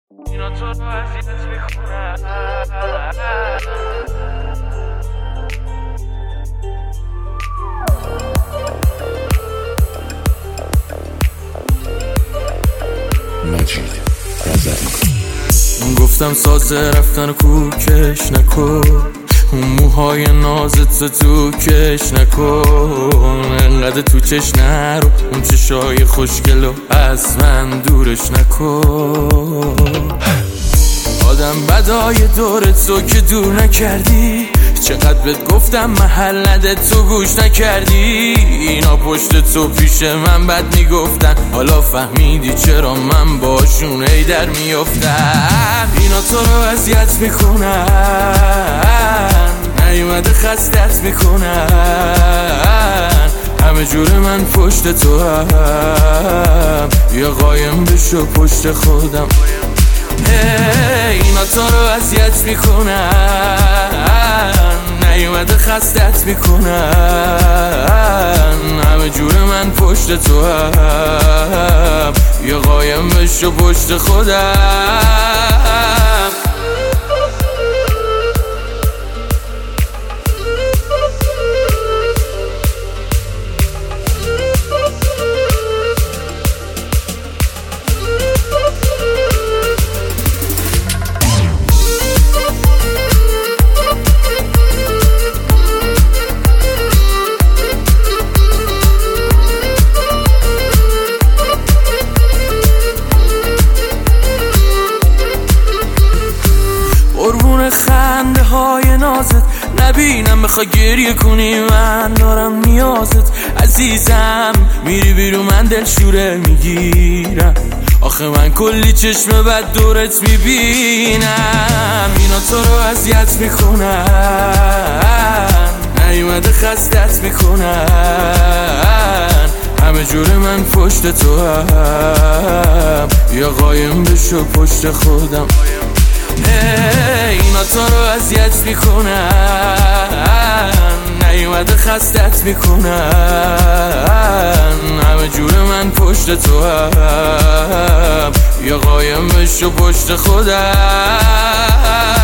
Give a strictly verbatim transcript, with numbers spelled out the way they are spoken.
اینا تو رو اذیت میکنن. مجید غزلی. گفتم سازه رفتن کوکش نکن، اون موهای نازت تو کش نکن، انقدر تو چش نرو، اون چشای خوشگلو از من دورش نکن. آدم بدای دورت تو که دور نکردی، چقدر بهت گفتم محل نده تو گوش نکردی. اینا پشت تو پیش من بد میگفتن، حالا فهمیدی چرا من باشون ای در میافتم. اینا تو رو اذیت میکنن، نیومده خستت میکنن، همه جور من پشت تو هم، یا قایم بشو پشت خودم. اینا تو رو اذیت میکنن، نیومده خستت میکنن، همه جور من پشت تو هم، یا قایم بشو پشت خودم. قربون خنده های نازت نبینم، بخوای گریه کنی من دارم نیازت. عزیزم میری بیرون من دلشوره میگیرم، آخه من کلی چشم بد دورت میبینم. اینا تو رو اذیت میکنن، نیومده خستت میکنن، همه جور من پشت تو هم، یا قایم بشو پشت خودم. اینا تو رو اذیت میکنن، نیومده خستت میکنن، همه جور من پشت تو هم، یا قایم بشو پشت خودم.